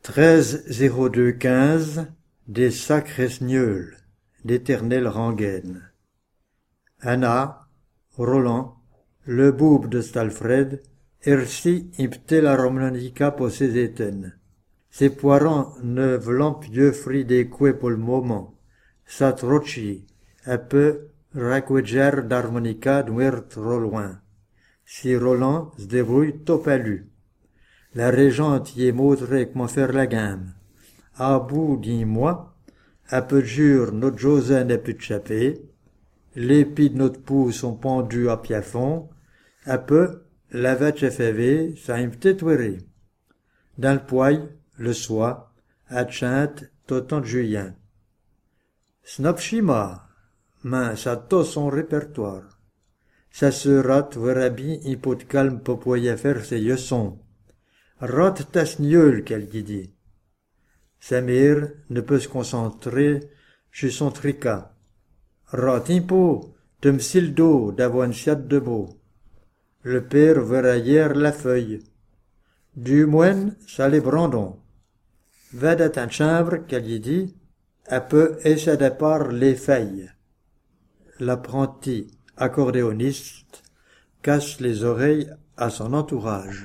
130215 des sacres gneuls, d'éternelle rengaine. Anna, Roland, le boub de Stalfred, ersi impte la romnanica posseseten. Ses poirons ne vlant pieux fridéque pour le moment. S'atroci, un peu raqueger d'harmonica d'ouer trop loin. Si Roland se débrouille topalu. La régente y est montrée comment faire la gamme. À bout d'un mois, un peu de jure, notre José n'est plus de chapé. Les pieds de notre pouls sont pendus à piafond. Un peu, la vache FV, ça a une petite ouérée. Dans le poil, le soie, à chante, t'autant de juillet. Snopchima, mais ça tôt son répertoire. Ça se rate, verra bien, un pot de calme pour pouvoir faire ses leçons. Rate ta sgnole, qu'elle dit. Samir ne peut se concentrer sur son tricot. Rate un pot, de m'sil d'eau, d'avoir une chiate de beau. Le père verra hier la feuille. Du moins, ça les brandons. Va dans ta chambre, qu'elle dit, un peu et ça départ les feuilles. L'apprenti accordéoniste casse les oreilles à son entourage.